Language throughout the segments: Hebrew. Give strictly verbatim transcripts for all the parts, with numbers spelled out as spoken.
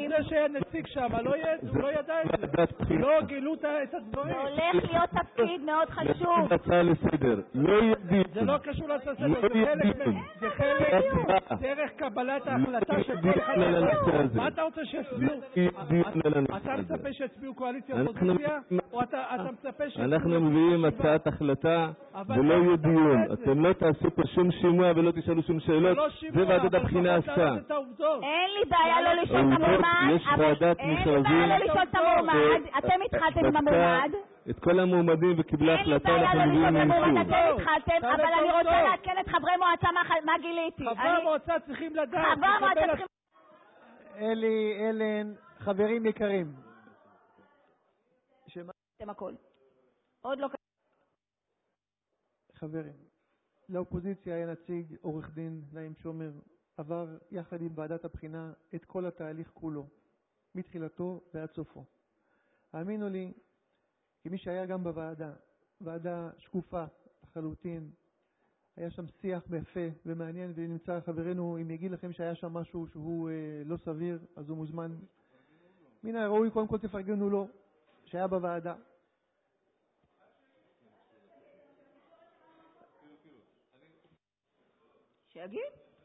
זה שהנציג שם לא ידע את זה. לא גילו את הדברים. זה הולך להיות תפקיד מאוד חשוב. הצעה לסדר. לא ידיע. זה לא קשור להצעה לסדר. זה חלק דרך קבלת ההחלטה של כל אחד. מה אתה רוצה שיצביעו? אתה מצפה שיצביעו קואליציה אופוזיציה? או אתה מצפה שיצביעו? אנחנו מביאים הצעת החלטה ולא יהיה דיון. אתם לא תעשו פה שום שימוע ולא תשאלו שום שאלות. זה ועדת הבחינה עשתה. אין לי בעיה לא לשאול את המועמד. יש ועדת מכרזים. אין לי בעיה לא לשאול את המועמד. אתם התחלתם עם המועמד. את כל המועמדים וקיבלה החלטה. אין לי בעיה לא לשאול את המועמד. אתם התחלתם, אבל אני רוצה לעדכן את חברי מועצה מה גיליתי. חברי המועצה צריכים לדעת. חברי המועצה צריכים... אלי, אלן, חברים יקרים. אתם הכל. עוד לא... חברים, לאופוזיציה היה נציג עורך דין נעים שומר, עבר יחד עם ועדת הבחינה את כל התהליך כולו, מתחילתו ועד סופו. האמינו לי, כמי שהיה גם בוועדה, ועדה שקופה לחלוטין, היה שם שיח יפה ומעניין, ונמצא חברנו, אם יגיד לכם שהיה שם משהו שהוא אה, לא סביר, אז הוא מוזמן. מן הראוי, קודם כל תפרגנו לו, שהיה בוועדה. שיגיד?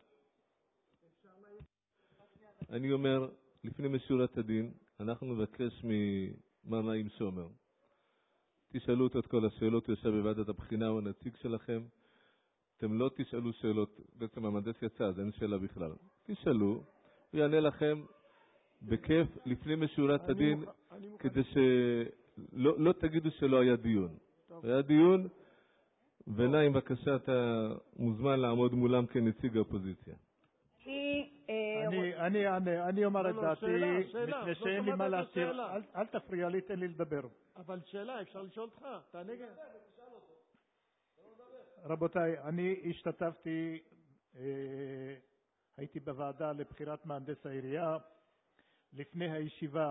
אני אומר, לפני משורת הדין, אנחנו נבקש ממר נעים שומר. תשאלו אותו את כל השאלות, הוא יושב בוועדת הבחינה, הוא הנציג שלכם. אתם לא תשאלו שאלות, בעצם המהנדס יצא, אז אין שאלה בכלל. תשאלו, הוא יענה לכם בכיף לפני משורת הדין, כדי שלא לא תגידו שלא היה דיון. היה דיון, ונעים בבקשה, אתה מוזמן לעמוד מולם כנציג האופוזיציה. אני אני אומר את דעתי, מפני שאין לי מה להסתיר. אל תפריע לי, תן לי לדבר. אבל שאלה, אפשר לשאול אותך, תענה גם. רבותיי, אני השתתפתי, הייתי בוועדה לבחירת מהנדס העירייה. לפני הישיבה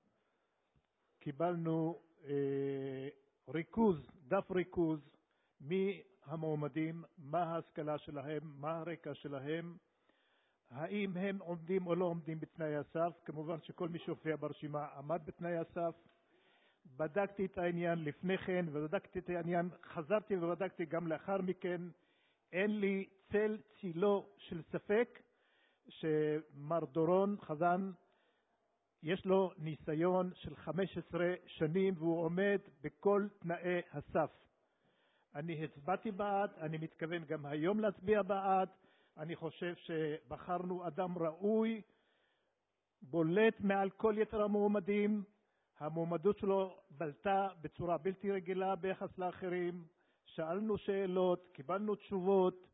קיבלנו ריכוז, דף ריכוז, מי המועמדים, מה ההשכלה שלהם, מה הרקע שלהם, האם הם עומדים או לא עומדים בתנאי הסף. כמובן שכל מי שהופיע ברשימה עמד בתנאי הסף. בדקתי את העניין לפני כן ובדקתי את העניין, חזרתי ובדקתי גם לאחר מכן. אין לי צל צילו של ספק שמר דורון חזן יש לו ניסיון של חמש עשרה שנים והוא עומד בכל תנאי הסף. אני הצבעתי בעד, אני מתכוון גם היום להצביע בעד. אני חושב שבחרנו אדם ראוי, בולט מעל כל יתר המועמדים. המועמדות שלו בלטה בצורה בלתי רגילה ביחס לאחרים. שאלנו שאלות, קיבלנו תשובות,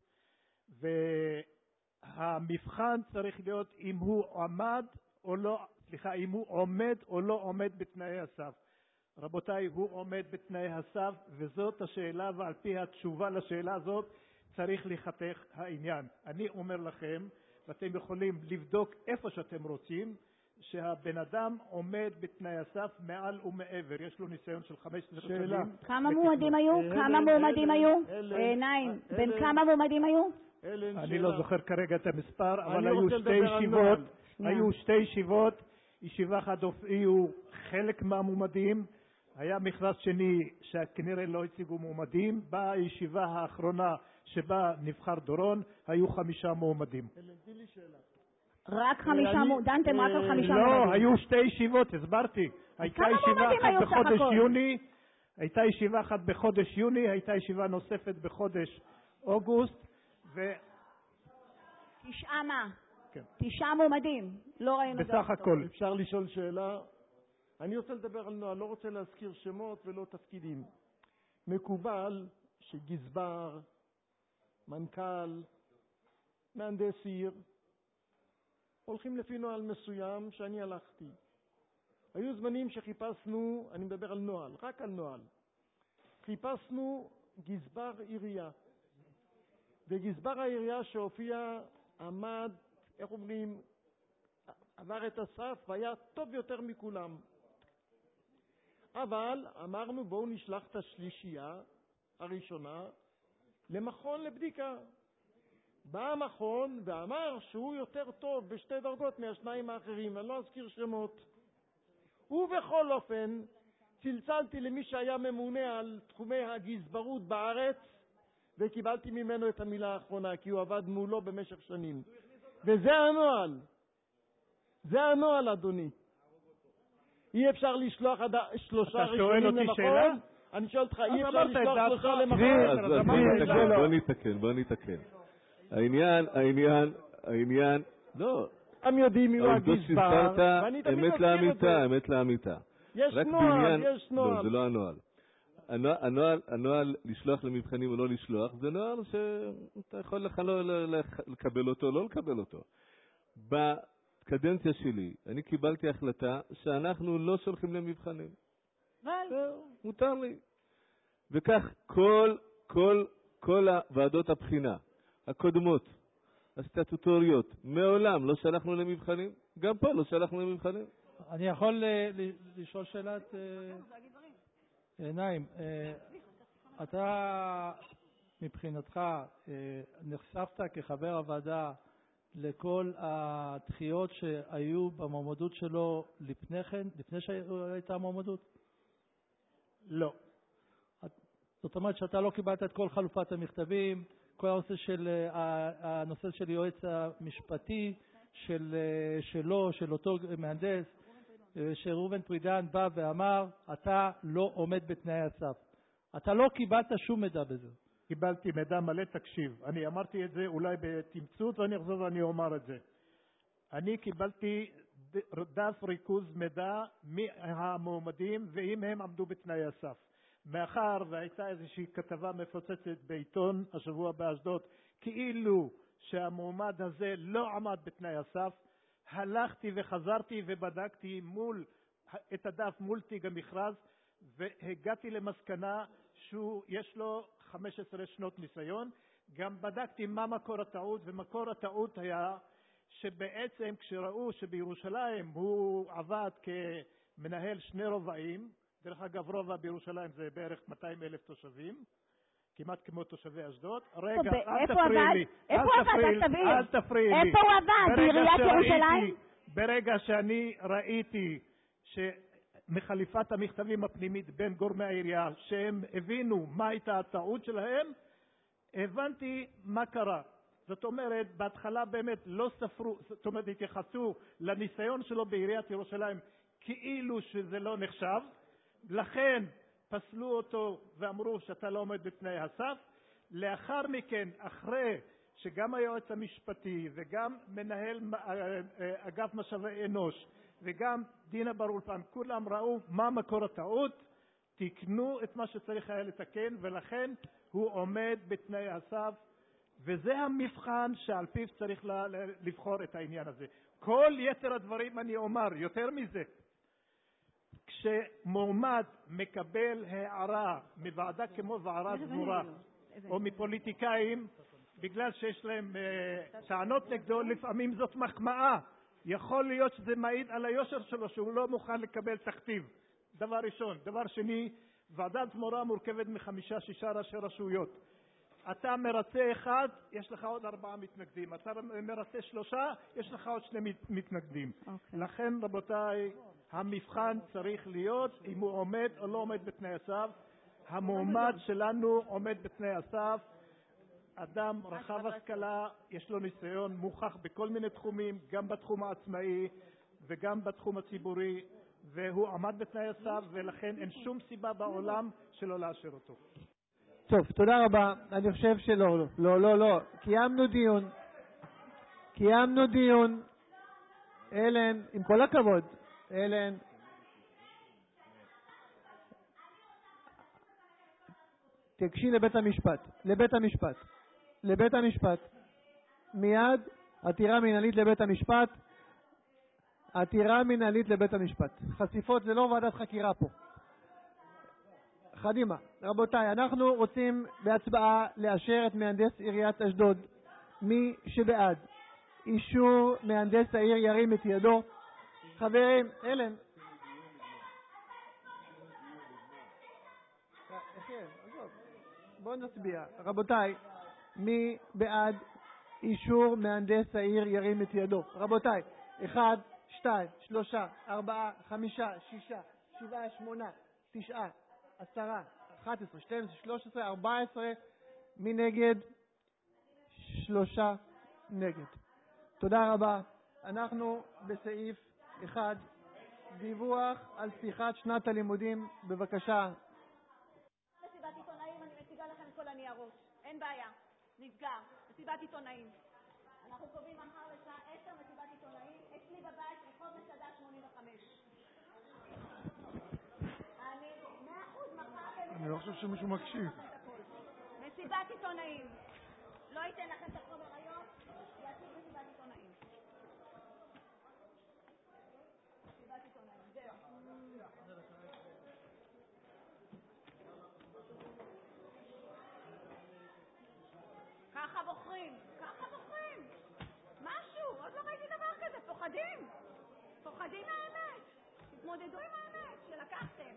והמבחן צריך להיות אם הוא עמד או לא, סליחה, אם הוא עומד או לא עומד בתנאי הסף. רבותיי, הוא עומד בתנאי הסף, וזאת השאלה, ועל פי התשובה לשאלה הזאת צריך לחתך העניין. אני אומר לכם, ואתם יכולים לבדוק איפה שאתם רוצים, שהבן אדם עומד בתנאי הסף מעל ומעבר. יש לו ניסיון של חמש עשרה שנים. כמה מועמדים היו? כמה מועמדים היו? נעים, בין כמה מועמדים היו? אני לא זוכר כרגע את המספר, אבל היו שתי ישיבות, היו שתי ישיבות, ישיבה אחת הופיעו חלק מהמועמדים, היה מכרז שני שכנראה לא הציגו מועמדים, בישיבה האחרונה שבה נבחר דורון היו חמישה מועמדים. רק חמישה מועמדים? דנתם רק על חמישה מועמדים? לא, היו שתי ישיבות, הסברתי. הייתה ישיבה אחת בחודש יוני, הייתה ישיבה אחת בחודש יוני, הייתה ישיבה נוספת בחודש אוגוסט, ו... תשעה מה? כן. תשעה מועמדים, לא ראינו בסך הכל. אפשר לשאול שאלה? אני רוצה לדבר על נועה, לא רוצה להזכיר שמות ולא תפקידים. מקובל שגזבר, מנכ"ל, מהנדס עיר, הולכים לפי נועל מסוים שאני הלכתי. היו זמנים שחיפשנו, אני מדבר על נועל, רק על נועל. חיפשנו גזבר עירייה. וגזבר העירייה שהופיע עמד, איך אומרים, עבר את הסף והיה טוב יותר מכולם. אבל אמרנו בואו נשלח את השלישייה הראשונה למכון לבדיקה. בא המכון ואמר שהוא יותר טוב בשתי דרגות מהשניים האחרים, אני לא אזכיר שמות. ובכל אופן, צלצלתי למי שהיה ממונה על תחומי הגזברות בארץ, וקיבלתי ממנו את המילה האחרונה, כי הוא עבד מולו במשך שנים. וזה הנוהל. זה הנוהל, אדוני. אי אפשר לשלוח עד שלושה ראשונים למכון. אני שואל אותך, אי אפשר לשלוח שלושה למכון. אז בוא נתקן, בוא נתקן. העניין, העניין, העניין, לא. הם יודעים מי הוא הגזבר, ואני תמיד אמת לאמיתה, אמת לאמיתה. יש נוהל, יש נוהל. לא, זה לא הנוהל. הנוהל, הנוהל לשלוח למבחנים או לא לשלוח, זה נוהל שאתה יכול לך לא לקבל אותו, לא לקבל אותו. בקדנציה שלי, אני קיבלתי החלטה שאנחנו לא שולחים למבחנים. מותר לי. וכך כל, כל, כל הוועדות הבחינה, הקודמות, הסטטוטוריות, מעולם לא שלחנו למבחנים, גם פה לא שלחנו למבחנים. אני יכול לשאול שאלת עיניים. אתה מבחינתך נחשפת כחבר הוועדה לכל הדחיות שהיו במועמדות שלו לפני כן, לפני שהייתה מועמדות? לא. זאת אומרת שאתה לא קיבלת את כל חלופת המכתבים, כל הנושא של הנושא של יועץ המשפטי של שלו, של אותו מהנדס, שראובן פרידן בא ואמר, אתה לא עומד בתנאי הסף. אתה לא קיבלת שום מידע בזה. קיבלתי מידע מלא, תקשיב. אני אמרתי את זה אולי בתמצות, ואני אחזור ואני אומר את זה. אני קיבלתי דף ריכוז מידע מהמועמדים, ואם הם עמדו בתנאי הסף. מאחר והייתה איזושהי כתבה מפוצצת בעיתון השבוע באשדוד, כאילו שהמועמד הזה לא עמד בתנאי הסף, הלכתי וחזרתי ובדקתי מול את הדף מול תיק המכרז, והגעתי למסקנה שיש לו חמש עשרה שנות ניסיון. גם בדקתי מה מקור הטעות, ומקור הטעות היה שבעצם כשראו שבירושלים הוא עבד כמנהל שני רובעים, דרך אגב רובע בירושלים זה בערך מאתיים אלף תושבים, כמעט כמו תושבי אשדוד. רגע, אל תפריעי לי. איפה הוא עבד? אל תפריעי לי. איפה הוא עבד? בעיריית ירושלים? ברגע שאני ראיתי שמחליפת המכתבים הפנימית בין גורמי העירייה, שהם הבינו מה הייתה הטעות שלהם, הבנתי מה קרה. זאת אומרת, בהתחלה באמת לא ספרו, זאת אומרת, התייחסו לניסיון שלו בעיריית ירושלים כאילו שזה לא נחשב, לכן פסלו אותו ואמרו שאתה לא עומד בתנאי הסף. לאחר מכן, אחרי שגם היועץ המשפטי וגם מנהל אגף משאבי אנוש וגם דינה בר אולפן, כולם ראו מה מקור הטעות, תיקנו את מה שצריך היה לתקן, ולכן הוא עומד בתנאי הסף, וזה המבחן שעל פיו צריך לבחור את העניין הזה. כל יתר הדברים אני אומר, יותר מזה, כשמועמד מקבל הערה מוועדה כמו ועדה סגורה או מפוליטיקאים בגלל שיש להם uh, טענות נגדו, לפעמים זאת מחמאה. יכול להיות שזה מעיד על היושר שלו שהוא לא מוכן לקבל תכתיב. דבר ראשון. דבר שני, ועדת תמורה מורכבת מחמישה שישה ראשי רשויות. אתה מרצה אחד, יש לך עוד ארבעה מתנגדים. אתה מרצה שלושה, יש לך עוד שני מתנגדים. Okay. לכן רבותיי, המבחן צריך להיות אם הוא עומד או לא עומד בתנאי הסף. המועמד שלנו עומד בתנאי הסף. אדם רחב השכלה, יש לו ניסיון מוכח בכל מיני תחומים, גם בתחום העצמאי וגם בתחום הציבורי, והוא עמד בתנאי הסף, ולכן אין שום סיבה בעולם שלא לאשר אותו. טוב, תודה רבה. אני חושב שלא, לא, לא, לא, לא. קיימנו דיון. קיימנו דיון. אלן, עם כל הכבוד, אלן. תגשי לבית המשפט. לבית המשפט. לבית המשפט. מיד עתירה מנהלית לבית המשפט. עתירה מנהלית לבית המשפט. חשיפות זה לא ועדת חקירה פה. קדימה. רבותיי, אנחנו רוצים בהצבעה לאשר את מהנדס עיריית אשדוד. מי שבעד אישור מהנדס העיר ירים את ידו. חברים, אלן. בואו נצביע. רבותיי, מי בעד אישור מהנדס העיר ירים את ידו. רבותיי, אחד, שתיים, שלושה, ארבעה, חמישה, שישה, שבעה, שמונה, תשעה, עשרה, אחת עשרה, שתים עשרה, שלוש עשרה, ארבע עשרה, מי נגד? שלושה נגד. תודה רבה. אנחנו בסעיף אחד, דיווח על פתיחת שנת הלימודים. בבקשה. מסיבת עיתונאים, אני מציגה לכם את כל הניירות. אין בעיה. נסגר. מסיבת עיתונאים. אנחנו קובעים מחר לשעה עשר מסיבת עיתונאים. אצלי בבית, רחוב מסעדה שמונים וחמש. אני מאה אחוז מחר... אני לא חושב שמישהו מקשיב. מסיבת עיתונאים. לא ייתן לכם את החומר היום, יעשו מסיבת עיתונאים. מסיבת עיתונאים, זהו. ככה בוחרים, ככה בוחרים. משהו, עוד לא ראיתי דבר כזה, פוחדים. פוחדים מהאמת. תתמודדו עם האמת שלקחתם.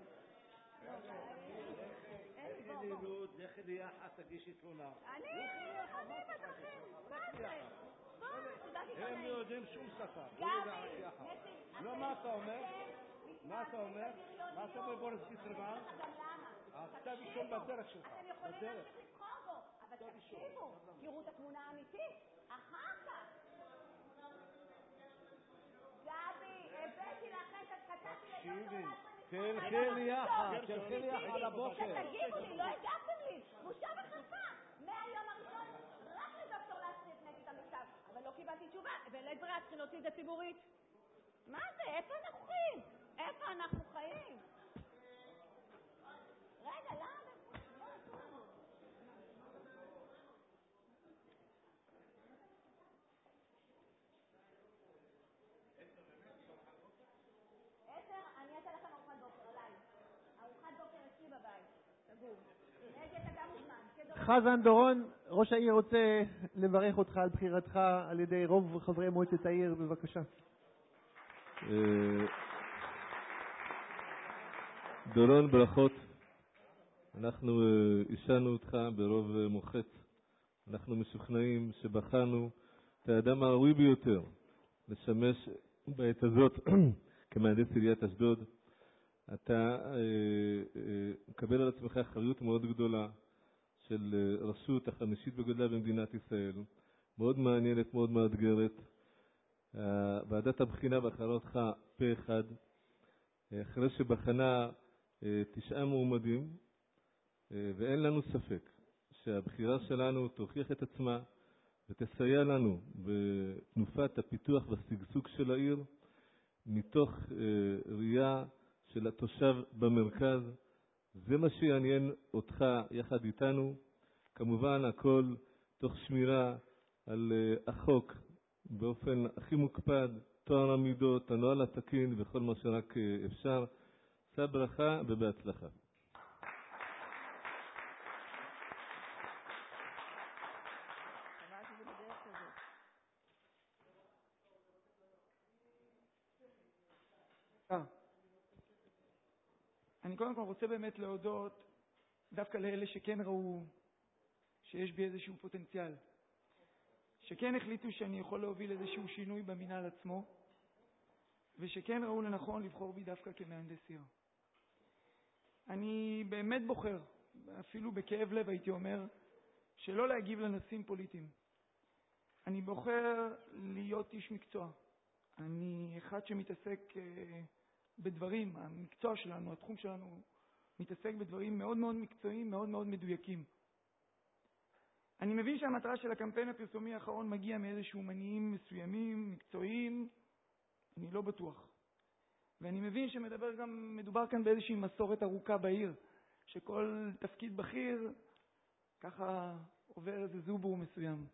לכי ללוד, לכי ליחד, תגישי תלונה. אני, אני בדרכים, מה זה? הם לא יודעים שום שפה. לא, מה אתה אומר? מה אתה אומר? מה אתה אומר בורס קיסרמן? הכתב אישום בדרך שלך. אתם יכולים להמשיך לבחור בו, אבל תקשיבו, תראו את התמונה האמיתית, אחר כך. גבי, הבאתי לכם, כתבתי לדוקטור תלכי לי יחד, תלכי לי יחד על הבוקר. תגידו לי, לא הגעתם לי, בושה וחרפה. מהיום הראשון, רק לדוקטור להסריט נגד המכתב, אבל לא קיבלתי תשובה, ולית ברירה צריכים להוציא את זה ציבורית. מה זה? איפה אנחנו חיים? איפה אנחנו חיים? רגע, למה? אני אעשה לכם ארוחת בוקר, עליי. ארוחת בוקר אצלי בבית. תגור. נגד אתה גם מוזמן. חזן דורון, ראש העיר רוצה לברך אותך על בחירתך על ידי רוב חברי מועצת העיר. בבקשה. דורון, ברכות. אנחנו אישנו אותך ברוב מוחץ. אנחנו משוכנעים שבחרנו את האדם הראוי ביותר לשמש בעת הזאת כמהנדס עיריית אשדוד. אתה אה, אה, מקבל על עצמך אחריות מאוד גדולה של אה, רשות החמישית בגודלה במדינת ישראל, מאוד מעניינת, מאוד מאתגרת. אה, ועדת הבחינה בחרה אותך פה אחד, אה, אחרי שבחנה אה, תשעה מועמדים, אה, ואין לנו ספק שהבחירה שלנו תוכיח את עצמה ותסייע לנו בתנופת הפיתוח והשגשוג של העיר, מתוך אה, ראייה של התושב במרכז. זה מה שיעניין אותך יחד איתנו. כמובן הכל תוך שמירה על אה, החוק באופן הכי מוקפד, תואר המידות, הנוהל התקין וכל מה שרק אה, אפשר. שא ברכה ובהצלחה. אני קודם כל רוצה באמת להודות דווקא לאלה שכן ראו שיש בי איזשהו פוטנציאל, שכן החליטו שאני יכול להוביל איזשהו שינוי במנהל עצמו, ושכן ראו לנכון לבחור בי דווקא כמהנדס עיר. אני באמת בוחר, אפילו בכאב לב הייתי אומר, שלא להגיב לנושאים פוליטיים. אני בוחר להיות איש מקצוע. אני אחד שמתעסק בדברים, המקצוע שלנו, התחום שלנו, מתעסק בדברים מאוד מאוד מקצועיים, מאוד מאוד מדויקים. אני מבין שהמטרה של הקמפיין הפרסומי האחרון מגיע מאיזשהו מניעים מסוימים, מקצועיים, אני לא בטוח. ואני מבין שמדבר גם, מדובר כאן באיזושהי מסורת ארוכה בעיר, שכל תפקיד בכיר ככה עובר איזה זובור מסוים.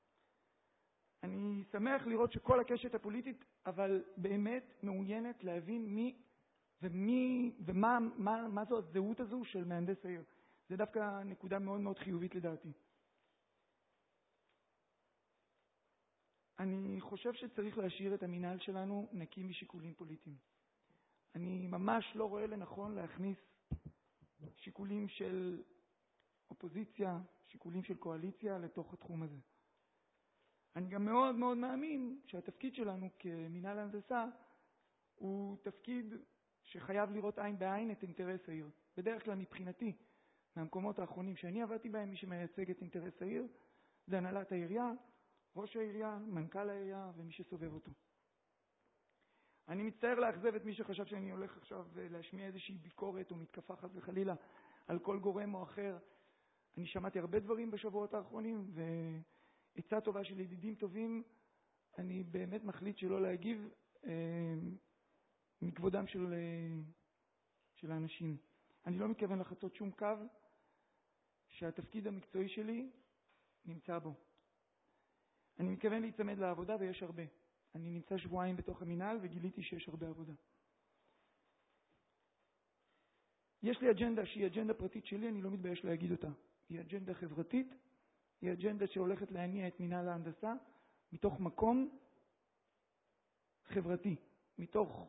אני שמח לראות שכל הקשת הפוליטית, אבל באמת מעוניינת להבין מי ומי ומה מה, מה זו הזהות הזו של מהנדס העיר. זה דווקא נקודה מאוד מאוד חיובית לדעתי. אני חושב שצריך להשאיר את המנהל שלנו נקי משיקולים פוליטיים. אני ממש לא רואה לנכון להכניס שיקולים של אופוזיציה, שיקולים של קואליציה לתוך התחום הזה. אני גם מאוד מאוד מאמין שהתפקיד שלנו כמינהל הנדסה הוא תפקיד שחייב לראות עין בעין את אינטרס העיר. בדרך כלל מבחינתי, מהמקומות האחרונים שאני עבדתי בהם, מי שמייצג את אינטרס העיר זה הנהלת העירייה, ראש העירייה, מנכ"ל העירייה ומי שסובב אותו. אני מצטער לאכזב את מי שחשב שאני הולך עכשיו להשמיע איזושהי ביקורת או מתקפה חס וחלילה על כל גורם או אחר. אני שמעתי הרבה דברים בשבועות האחרונים, ועצה טובה של ידידים טובים, אני באמת מחליט שלא להגיב אה, מכבודם של, אה, של האנשים. אני לא מתכוון לחצות שום קו שהתפקיד המקצועי שלי נמצא בו. אני מתכוון להצמד לעבודה ויש הרבה. אני נמצא שבועיים בתוך המינהל וגיליתי שיש הרבה עבודה. יש לי אג'נדה שהיא אג'נדה פרטית שלי, אני לא מתבייש להגיד אותה. היא אג'נדה חברתית, היא אג'נדה שהולכת להניע את מינהל ההנדסה מתוך מקום חברתי, מתוך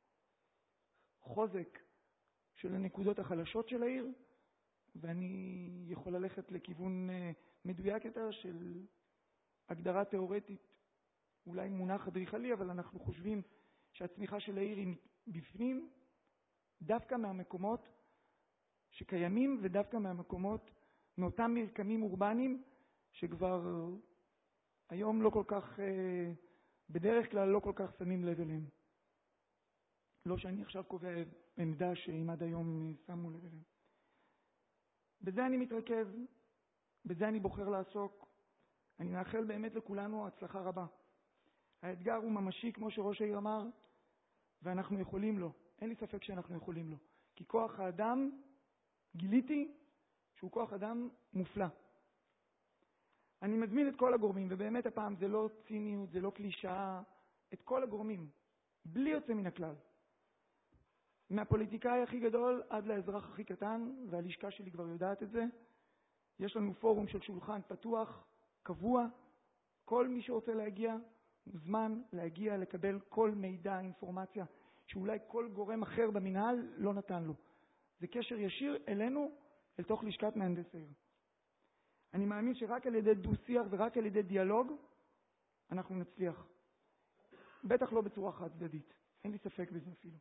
חוזק של הנקודות החלשות של העיר, ואני יכול ללכת לכיוון מדויק יותר של הגדרה תיאורטית, אולי מונח אדריכלי, אבל אנחנו חושבים שהצמיחה של העיר היא בפנים, דווקא מהמקומות שקיימים ודווקא מהמקומות, מאותם מרקמים אורבניים שכבר היום לא כל כך, בדרך כלל לא כל כך שמים לב אליהם. לא שאני עכשיו קובע עמדה שאם עד היום שמו לב אליהם. בזה אני מתרכז, בזה אני בוחר לעסוק. אני מאחל באמת לכולנו הצלחה רבה. האתגר הוא ממשי כמו שראש העיר אמר, ואנחנו יכולים לו. אין לי ספק שאנחנו יכולים לו. כי כוח האדם, גיליתי שהוא כוח אדם מופלא. אני מזמין את כל הגורמים, ובאמת הפעם זה לא ציניות, זה לא קלישאה, את כל הגורמים, בלי יוצא מן הכלל. מהפוליטיקאי הכי גדול עד לאזרח הכי קטן, והלשכה שלי כבר יודעת את זה. יש לנו פורום של שולחן פתוח, קבוע. כל מי שרוצה להגיע, מוזמן להגיע, לקבל כל מידע, אינפורמציה, שאולי כל גורם אחר במנהל לא נתן לו. זה קשר ישיר אלינו, אל תוך לשכת מהנדס העיר. אני מאמין שרק על ידי דו-שיח ורק על ידי דיאלוג, אנחנו נצליח. בטח לא בצורה חד צדדית. אין לי ספק בזה אפילו.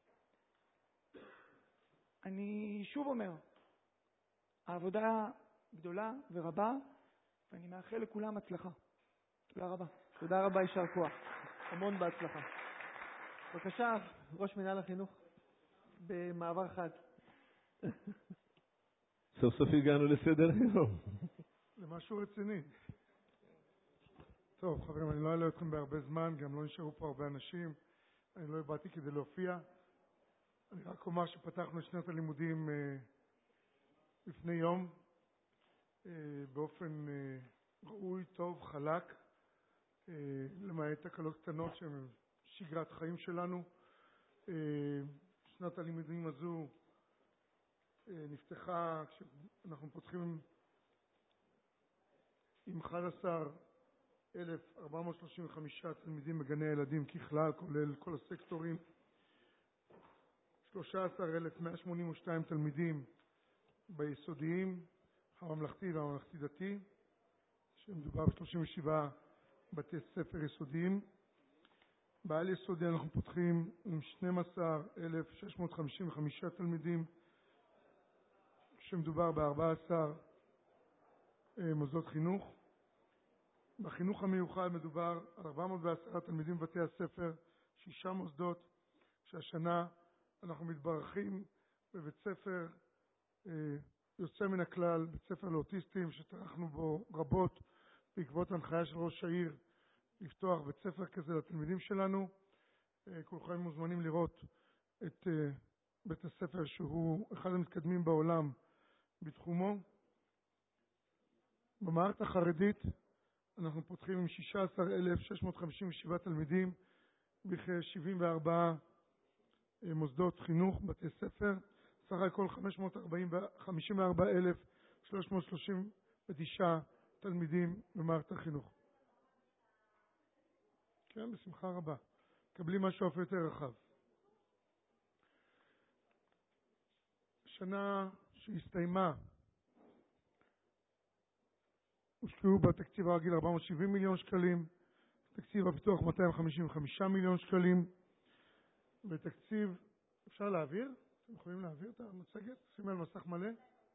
אני שוב אומר, העבודה גדולה ורבה, ואני מאחל לכולם הצלחה. תודה רבה. תודה רבה, יישר כוח. המון בהצלחה. בבקשה, ראש מינהל החינוך, במעבר חד. סוף סוף הגענו לסדר היום. זה משהו רציני. טוב, חברים, אני לא אעלה אתכם בהרבה זמן, גם לא נשארו פה הרבה אנשים. אני לא באתי כדי להופיע. אני רק אומר שפתחנו את שנת הלימודים אה, לפני יום, אה, באופן אה, ראוי, טוב, חלק, אה, למעט תקלות קטנות שהן שגרת חיים שלנו. אה, שנת הלימודים הזו אה, נפתחה כשאנחנו פותחים עם אחד עשר אלף ארבע מאות שלושים וחמישה תלמידים בגני הילדים ככלל, כולל כל הסקטורים, שלושה עשר אלף מאה שמונים ושתיים תלמידים ביסודיים, הממלכתי והממלכתי דתי, שמדובר ב-שלושים ושבעה בתי ספר יסודיים. בעל יסודי אנחנו פותחים עם שנים עשר אלף שש מאות חמישים וחמישה תלמידים, שמדובר ב-ארבעה עשר מוסדות חינוך. בחינוך המיוחד מדובר על ארבע מאות ועשרה תלמידים בבתי הספר, שישה מוסדות, שהשנה אנחנו מתברכים בבית ספר אה, יוצא מן הכלל, בית ספר לאוטיסטים שטרחנו בו רבות בעקבות הנחיה של ראש העיר לפתוח בית ספר כזה לתלמידים שלנו. אה, כולכם מוזמנים לראות את אה, בית הספר שהוא אחד המתקדמים בעולם בתחומו. במערכת החרדית אנחנו פותחים עם שישה עשר אלף שש מאות חמישים ושבעה תלמידים בכ-שבעים וארבעה מוסדות חינוך, בתי ספר, סך הכל חמש מאות חמישים וארבעה אלף שלוש מאות שלושים ותשעה תלמידים במערכת החינוך. כן, בשמחה רבה. קבלים משהו אף יותר רחב. שנה שהסתיימה, הושקעו בתקציב הרגיל ארבע מאות שבעים מיליון שקלים, תקציב הפיתוח מאתיים חמישים וחמישה מיליון שקלים, ותקציב, אפשר להעביר? אתם יכולים להעביר את המצגת? שימו על מסך מלא.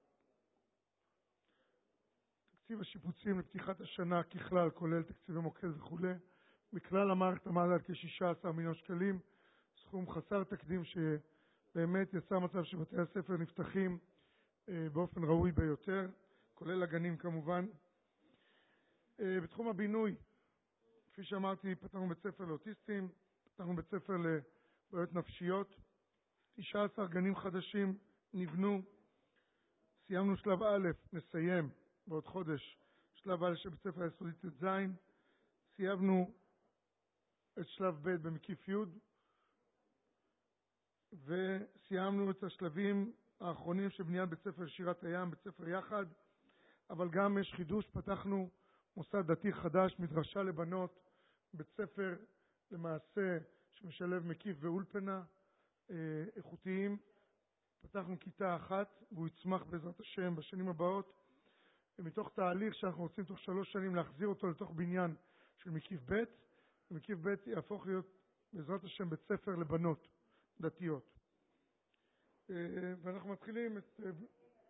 תקציב השיפוצים לפתיחת השנה ככלל, כולל תקציבי מוקד וכו', בכלל המערכת עמד על כ-שישה עשר מיליון שקלים, סכום חסר תקדים שבאמת יצא מצב שבתי הספר נפתחים באופן ראוי ביותר, כולל הגנים כמובן. בתחום הבינוי, כפי שאמרתי, פתחנו בית ספר לאוטיסטים, פתחנו בית ספר לבעיות נפשיות, תשעה עשר גנים חדשים נבנו, סיימנו שלב א', נסיים בעוד חודש שלב א' של בית ספר היסודי ט"ז, סיימנו את שלב ב' במקיף י', וסיימנו את השלבים האחרונים של בניית בית ספר שירת הים, בית ספר יחד, אבל גם יש חידוש, פתחנו מוסד דתי חדש, מדרשה לבנות, בית ספר למעשה שמשלב מקיף ואולפנה אה, איכותיים. פתחנו כיתה אחת והוא יצמח בעזרת השם בשנים הבאות, ומתוך תהליך שאנחנו רוצים תוך שלוש שנים להחזיר אותו לתוך בניין של מקיף ב', ומקיף ב' יהפוך להיות בעזרת השם בית ספר לבנות דתיות. אה, ואנחנו מתחילים את... אה,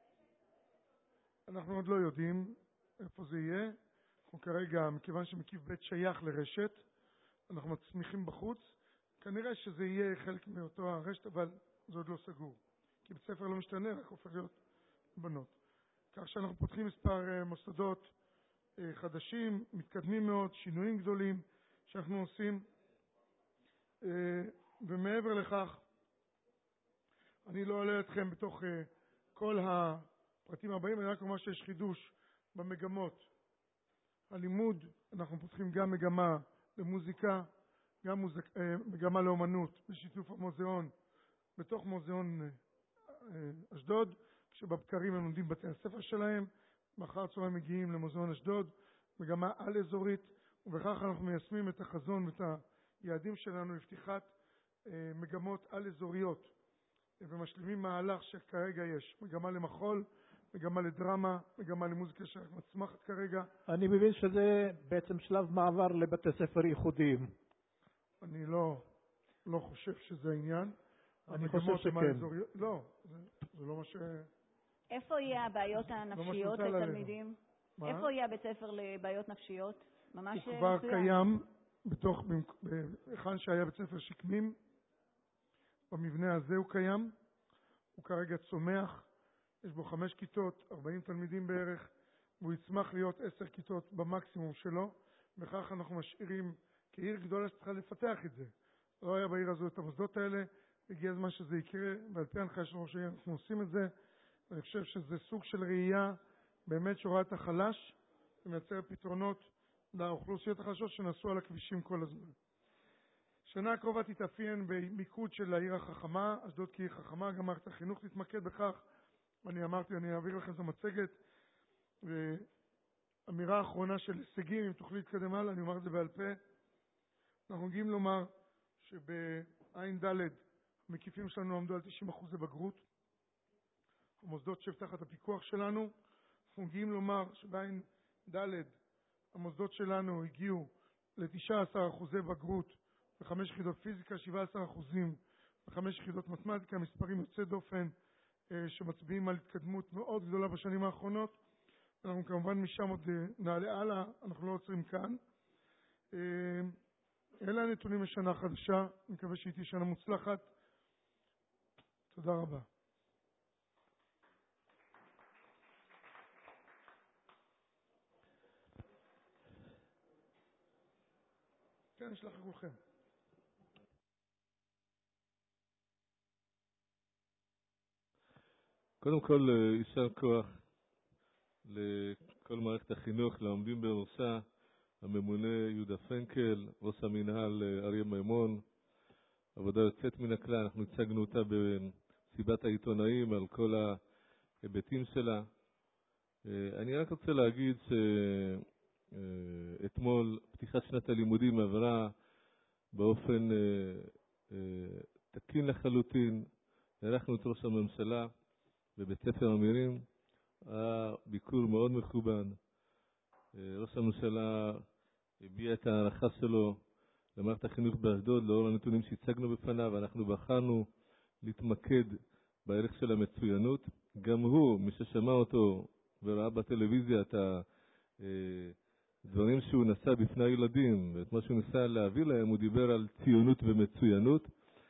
אנחנו עוד לא יודעים איפה זה יהיה. אנחנו כרגע, מכיוון שמקיף ב' שייך לרשת, אנחנו מצמיחים בחוץ. כנראה שזה יהיה חלק מאותו הרשת, אבל זה עוד לא סגור. כי בית ספר לא משתנה, רק הופך להיות בנות. כך שאנחנו פותחים מספר מוסדות חדשים, מתקדמים מאוד, שינויים גדולים שאנחנו עושים. ומעבר לכך, אני לא עולה אתכם בתוך כל הפרטים הבאים, אני רק אומר שיש חידוש במגמות. הלימוד, אנחנו פותחים גם מגמה למוזיקה, גם מוזיק, מגמה לאומנות בשיתוף המוזיאון, בתוך מוזיאון אשדוד, כשבבקרים הם לומדים בתי הספר שלהם, מאחר הצהריים מגיעים למוזיאון אשדוד, מגמה על-אזורית, ובכך אנחנו מיישמים את החזון ואת היעדים שלנו לפתיחת מגמות על-אזוריות, ומשלימים מהלך שכרגע יש, מגמה למחול, מגמה לדרמה, מגמה למוזיקה שמצמחת כרגע. אני מבין שזה בעצם שלב מעבר לבתי ספר ייחודיים. אני לא, לא חושב שזה העניין. אני חושב שכן. לא, זה, זה לא מה ש... איפה יהיה הבעיות הנפשיות לתלמידים? איפה יהיה בית ספר לבעיות נפשיות? ממש הוא כבר קיים בתוך, היכן שהיה בית ספר שקמים, במבנה הזה הוא קיים, הוא כרגע צומח, יש בו חמש כיתות, ארבעים תלמידים בערך, והוא יצמח להיות עשר כיתות במקסימום שלו, וכך אנחנו משאירים כעיר גדולה שצריכה לפתח את זה. לא היה בעיר הזו את המוסדות האלה, הגיע הזמן שזה יקרה, ועל פי ההנחיה של ראש העיר אנחנו עושים את זה, ואני חושב שזה סוג של ראייה באמת שרואה את החלש, ומייצר פתרונות לאוכלוסיות החלשות שנסעו על הכבישים כל הזמן. שנה הקרובה תתאפיין במיקוד של העיר החכמה, אשדוד כעיר חכמה, גם מערכת החינוך תתמקד בכך. אני אמרתי, אני אעביר לכם את המצגת, ואמירה האחרונה של הישגים, אם תוכלי להתקדם הלאה, אני אומר את זה בעל פה. אנחנו מגיעים לומר שבעין ד' המקיפים שלנו עמדו על תשעים אחוז בגרות, המוסדות שתחת הפיקוח שלנו. אנחנו מגיעים לומר שבעין ד' המוסדות שלנו הגיעו ל-תשעה עשר אחוזי בגרות, וחמש יחידות פיזיקה, שבעה עשר אחוזים, וחמש יחידות מתמטיקה, מספרים יוצא דופן שמצביעים על התקדמות מאוד גדולה בשנים האחרונות. אנחנו כמובן משם עוד נעלה הלאה, אנחנו לא עוצרים כאן. אלה הנתונים לשנה חדשה, אני מקווה שהיא תהיה שנה מוצלחת. תודה רבה. כן, נשלח לכולכם. קודם כל, יישר כוח לכל מערכת החינוך, לעומדים בראשה, הממונה יהודה פרנקל, ראש המינהל אריה מימון, עבודה יוצאת מן הכלל, אנחנו הצגנו אותה במסיבת העיתונאים על כל ההיבטים שלה. אני רק רוצה להגיד שאתמול פתיחת שנת הלימודים עברה באופן תקין לחלוטין, ערכנו את ראש הממשלה בבית ספר אמירים, היה ביקור מאוד מכובד. ראש הממשלה הביע את הערכה שלו למערכת החינוך באשדוד לאור הנתונים שהצגנו בפניו. אנחנו בחרנו להתמקד בערך של המצוינות. גם הוא, מי ששמע אותו וראה בטלוויזיה את הדברים שהוא נשא בפני הילדים ואת מה שהוא ניסה להביא להם, הוא דיבר על ציונות ומצוינות.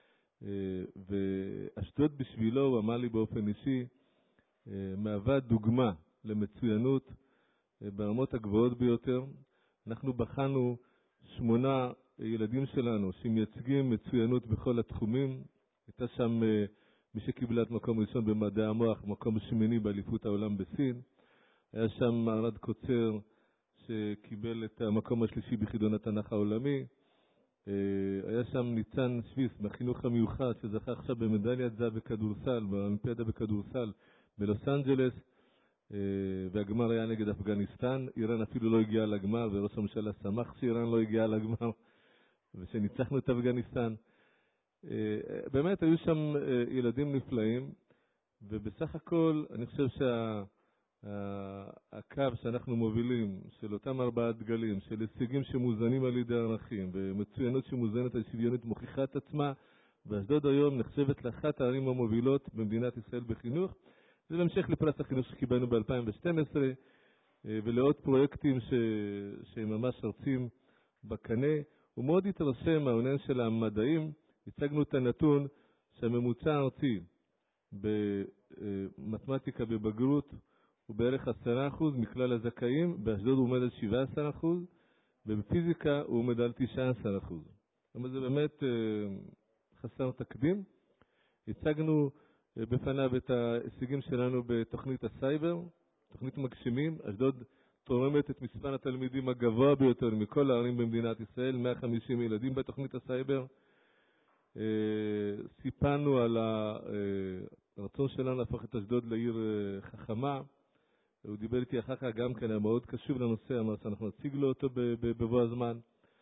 ואשדוד בשבילו, הוא אמר לי באופן אישי, מהווה דוגמה למצוינות ברמות הגבוהות ביותר. אנחנו בחנו שמונה ילדים שלנו שמייצגים מצוינות בכל התחומים. הייתה שם מי שקיבלה את מקום ראשון במדעי המוח, מקום שמיני באליפות העולם בסין. היה שם ארד קוצר שקיבל את המקום השלישי בחידון התנ"ך העולמי. היה שם ניצן שוויס מהחינוך המיוחד שזכה עכשיו במדליית זהב בכדורסל, באולימפיאדה בכדורסל בלוס אנג'לס, והגמר היה נגד אפגניסטן. איראן אפילו לא הגיעה לגמר, וראש הממשלה שמח שאיראן לא הגיעה לגמר ושניצחנו את אפגניסטן. באמת היו שם ילדים נפלאים, ובסך הכל אני חושב שהקו שאנחנו מובילים של אותם ארבעה דגלים, של הישגים שמוזנים על ידי ערכים ומצוינות שמוזנת על שוויונית, מוכיחה את עצמה, ואשדוד היום נחשבת לאחת הערים המובילות במדינת ישראל בחינוך. זה בהמשך לפרס החינוך שקיבלנו ב-אלפיים ושתים עשרה ולעוד פרויקטים ש... שהם ממש ארצים בקנה. הוא מאוד התרשם מהעניין של המדעים. הצגנו את הנתון שהממוצע הארצי במתמטיקה בבגרות הוא בערך עשרה אחוז מכלל הזכאים, באשדוד הוא עומד על שבעה עשר אחוז, ובפיזיקה הוא עומד על תשעה עשר אחוז. אבל זה באמת חסר תקדים. הצגנו בפניו את ההישגים שלנו בתוכנית הסייבר, תוכנית מגשימים. אשדוד תורמת את מספר התלמידים הגבוה ביותר מכל הערים במדינת ישראל, מאה וחמישים ילדים בתוכנית הסייבר. סיפרנו על הרצון שלנו להפוך את אשדוד לעיר חכמה. הוא דיבר איתי אחר כך גם כן, היה מאוד קשוב לנושא, אמר שאנחנו נציג לו אותו בבוא הזמן.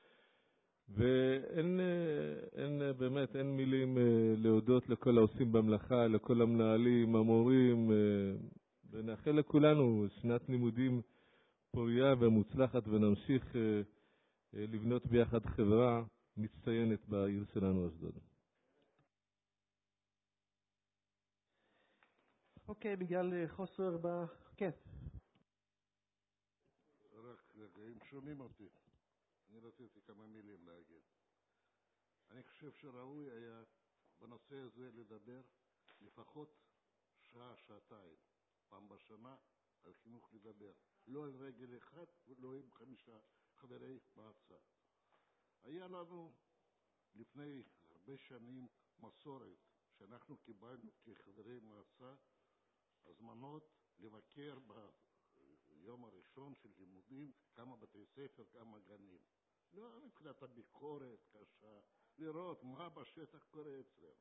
ואין אין, באמת, אין מילים להודות לכל העושים במלאכה, לכל המנהלים, המורים, ונאחל לכולנו שנת לימודים פוריה ומוצלחת, ונמשיך לבנות ביחד חברה מצטיינת בעיר שלנו אשדוד. אוקיי, בגלל חוסר ב... כן. רק רגע, אם שומעים אותי, אני רציתי כמה מילים להגיד. אני חושב שראוי היה בנושא הזה לדבר לפחות שעה, שעתיים, פעם בשנה, על חינוך לדבר. לא על רגל אחד ולא עם חמישה חברי מועצה. היה לנו לפני הרבה שנים מסורת שאנחנו קיבלנו כחברי מועצה הזמנות לבקר ביום הראשון של לימודים כמה בתי ספר, כמה גנים. לא מבחינת הביקורת קשה, לראות מה בשטח קורה אצלנו.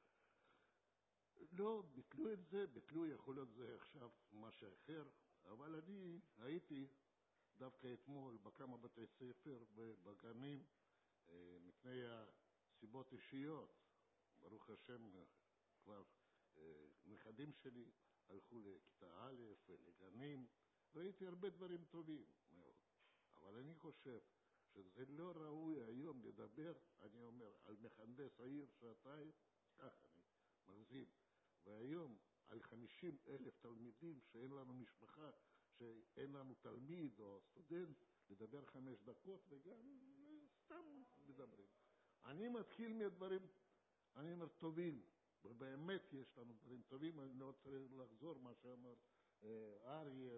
לא, ביטלו את זה, ביטלו יכול להיות זה עכשיו משהו אחר, אבל אני הייתי דווקא אתמול בכמה בתי ספר בגנים, מפני הסיבות אישיות. ברוך השם כבר נכדים שלי הלכו לכיתה א' ולגנים, ראיתי הרבה דברים טובים מאוד. אבל אני חושב שזה לא ראוי היום לדבר, אני אומר, על מהנדס העיר שעתיים, כך אני מגזים, והיום על חמישים אלף תלמידים שאין לנו משפחה, שאין לנו תלמיד או סטודנט, לדבר חמש דקות וגם סתם מדברים. אני מתחיל מדברים, אני אומר, טובים, ובאמת יש לנו דברים טובים. אני לא צריך לחזור מה שאמר אריה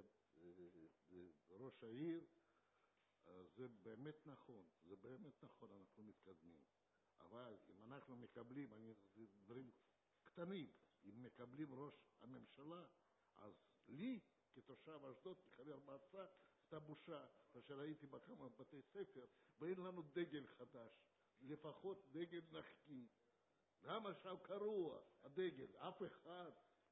וראש העיר. זה באמת נכון, זה באמת נכון, אנחנו מתקדמים. אבל אם אנחנו מקבלים, אני דברים קטנים, אם מקבלים ראש הממשלה, אז לי כתושב אשדוד, כחבר מועצה, הייתה בושה, כאשר הייתי בכמה בתי ספר, ואין לנו דגל חדש, לפחות דגל נחקי. למה שם קרוע הדגל? אף אחד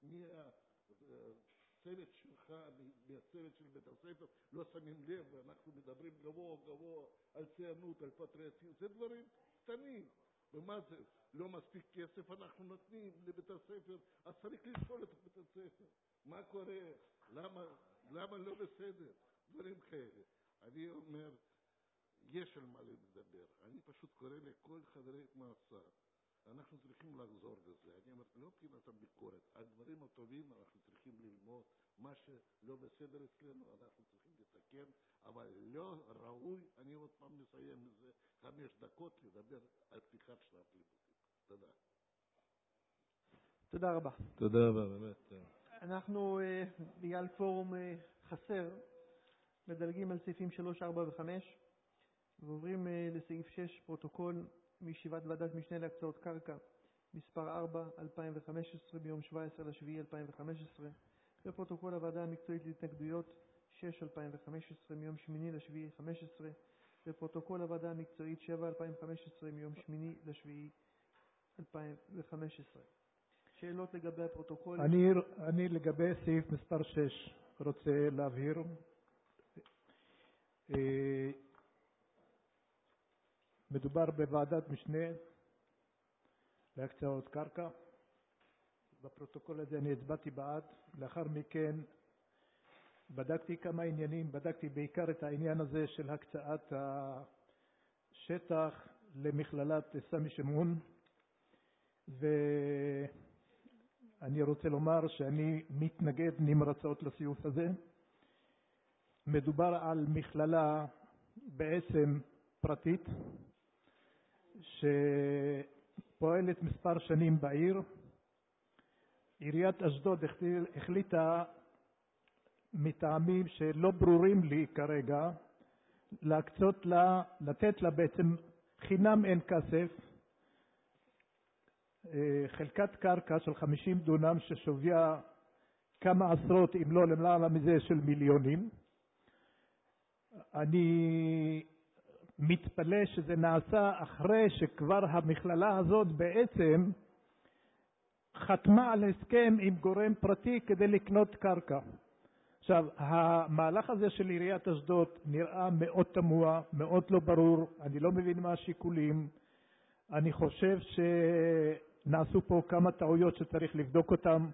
מהצוות שלך, מהצוות של בית הספר, לא שמים לב, ואנחנו מדברים גבוה גבוה על ציונות, על פטריוטיות, זה דברים קטנים. ומה זה? לא מספיק כסף אנחנו נותנים לבית הספר, אז צריך לשאול את בית הספר. מה קורה? למה, למה לא בסדר? דברים כאלה. אני אומר, יש על מה לדבר. אני פשוט קורא לכל חברי מועצה, אנחנו צריכים לחזור לזה. אני אומר, לא מבחינת הביקורת, הדברים הטובים אנחנו צריכים ללמוד, מה שלא בסדר אצלנו אנחנו צריכים לתקן, אבל לא ראוי, אני עוד פעם מסיים מזה, חמש דקות לדבר על פתיחת שנת לימודים. תודה. תודה רבה. תודה רבה, באמת. אנחנו בגלל פורום חסר מדלגים על סעיפים שלוש, ארבע וחמש ועוברים לסעיף שש, פרוטוקול מישיבת ועדת משנה להקצאות קרקע מספר ארבע, אלפיים וחמש עשרה, ביום שבע עשרה ליולי אלפיים וחמש עשרה, ופרוטוקול הוועדה המקצועית להתנגדויות שש, אלפיים וחמש עשרה, מיום שמיני ליולי חמש עשרה, ופרוטוקול הוועדה המקצועית שבע, אלפיים וחמש עשרה, מיום שמיני ליולי אלפיים וחמש עשרה. שאלות לגבי הפרוטוקול? אני, אני לגבי סעיף מספר שש רוצה להבהיר. מדובר בוועדת משנה להקצאות קרקע. בפרוטוקול הזה אני הצבעתי בעד. לאחר מכן בדקתי כמה עניינים, בדקתי בעיקר את העניין הזה של הקצאת השטח למכללת סמי שמעון, ואני רוצה לומר שאני מתנגד נמרצות לסעיף הזה. מדובר על מכללה בעצם פרטית שפועלת מספר שנים בעיר. עיריית אשדוד החליטה מטעמים שלא ברורים לי כרגע להקצות לה, לתת לה בעצם חינם אין כסף חלקת קרקע של חמישים דונם ששוויה כמה עשרות אם לא למעלה מזה של מיליונים. אני מתפלא שזה נעשה אחרי שכבר המכללה הזאת בעצם חתמה על הסכם עם גורם פרטי כדי לקנות קרקע. עכשיו, המהלך הזה של עיריית אשדוד נראה מאוד תמוה, מאוד לא ברור, אני לא מבין מה השיקולים. אני חושב שנעשו פה כמה טעויות שצריך לבדוק אותם.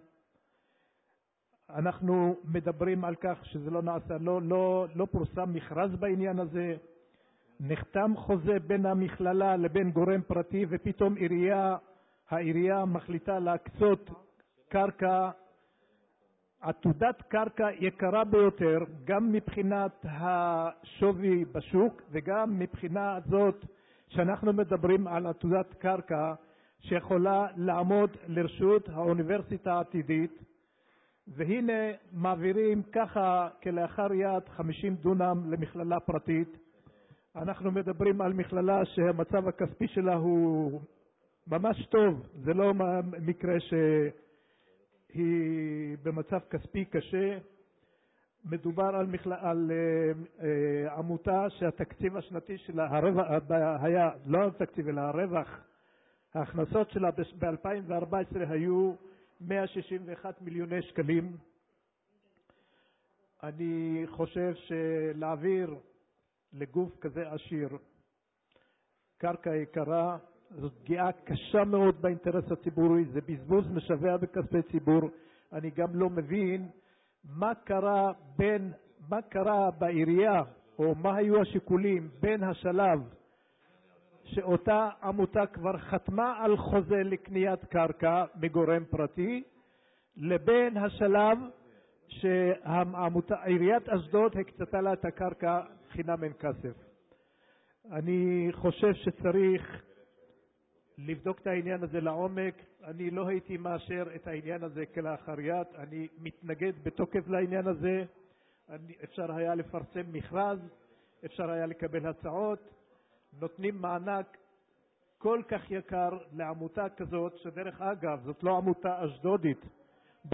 אנחנו מדברים על כך שזה לא נעשה, לא, לא, לא פורסם מכרז בעניין הזה. נחתם חוזה בין המכללה לבין גורם פרטי, ופתאום עירייה, העירייה מחליטה להקצות קרקע, עתודת קרקע יקרה ביותר, גם מבחינת השווי בשוק, וגם מבחינה זאת שאנחנו מדברים על עתודת קרקע שיכולה לעמוד לרשות האוניברסיטה העתידית, והנה מעבירים ככה כלאחר יד חמישים דונם למכללה פרטית. אנחנו מדברים על מכללה שהמצב הכספי שלה הוא ממש טוב, זה לא מקרה שהיא במצב כספי קשה. מדובר על, מכל... על uh, uh, עמותה שהתקציב השנתי שלה הרווח, היה לא התקציב אלא הרווח, ההכנסות שלה ב-אלפיים וארבע עשרה היו מאה שישים ואחד מיליוני שקלים. אני חושב שלהעביר לגוף כזה עשיר קרקע יקרה זאת פגיעה קשה מאוד באינטרס הציבורי, זה בזבוז משווע בכספי ציבור. אני גם לא מבין מה קרה בין מה קרה בעירייה או מה היו השיקולים בין השלב שאותה עמותה כבר חתמה על חוזה לקניית קרקע מגורם פרטי לבין השלב שעיריית אשדוד הקצתה לה את הקרקע חינם אין כסף. אני חושב שצריך לבדוק את העניין הזה לעומק. אני לא הייתי מאשר את העניין הזה כלאחר יד, אני מתנגד בתוקף לעניין הזה. אני, אפשר היה לפרסם מכרז, אפשר היה לקבל הצעות. נותנים מענק כל כך יקר לעמותה כזאת, שדרך אגב זאת לא עמותה אשדודית,